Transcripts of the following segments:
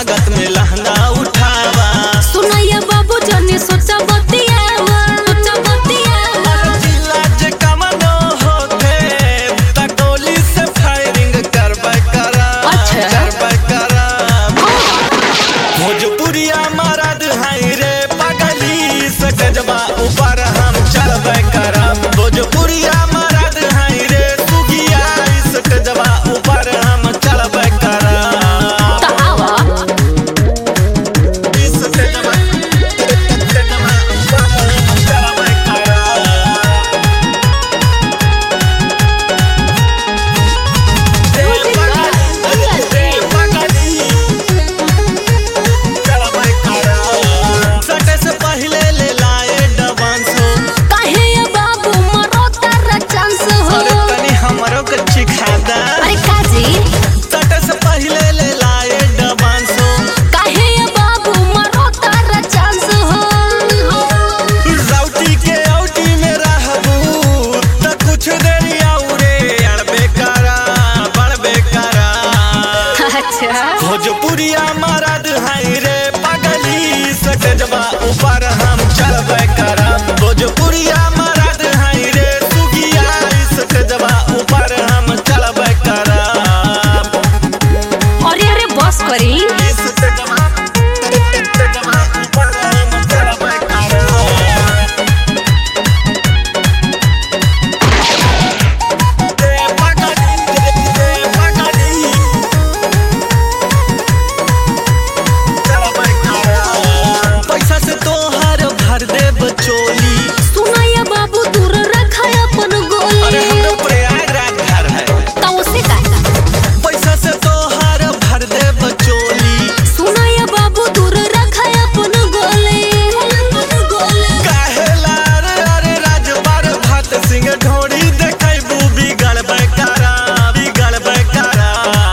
स्वागत में लहंगा उठावा। सुनैया बाबू जने सोचा बतियावा, सोचा बतियावा। जिला जे कमनो होखे त गोली से फायरिंग करबै करा, अच्छा। करबै करा। भोजपुरिया मरद है रे पगली से गजबा ऊपर हम चढ़बै करा। भोजपुरिया मरद है रे सुगिया इस गजबा ऊपर हम चढ़बै करा। त आवा इस गजबा ऊपर हम चढ़बै करा। सटे से पहले ले लाए डबांस हो। काहे ये बाबू मरो तारा चांस हो। अरे तनी हमरो के चिखादा। अरे काजी सटे से पहले ले लाए डबांस हो। काहे ये बाबू मरो तारा चांस हो। राउटी के औटी में रहबू त कुछ देरी औरे अड़बे करा, बढ़बे करा। अच्छा भोजपुरिया मरद है रे पगली से गजबा ऊपर हम चढ़बै करा। भोजपुरिया मरद है रे सुगिया इस गजबा ऊपर हम चढ़बै करा। अरे अरे बस करी इस गजबा ऊपर हम चढ़बै करा। पैसा से तोहर भर देब चोली। सुनैया बाबू दूर रखा अपन गोली। अरे हमरो प्रयागराज घर है। तो उसे कहता पैसा से तोहर भर देब चोली। सुनैया बाबू दूर रखा अपन गोली। काहे लार अरे राजबार भात सिंह ढोड़ी देखैबू बिगड़बै करा, बिगड़बै करा।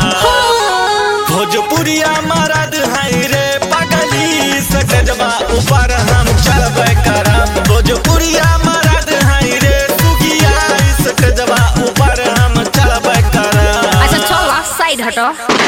भोजपुरिया मरद है रे पगली से गजबा ऊपर हम चढ़बै करा। भोजपुरिया मरद है रे सुगिया इस गजबा ऊपर हम चढ़बै करा। अच्छा चल साइड हटो।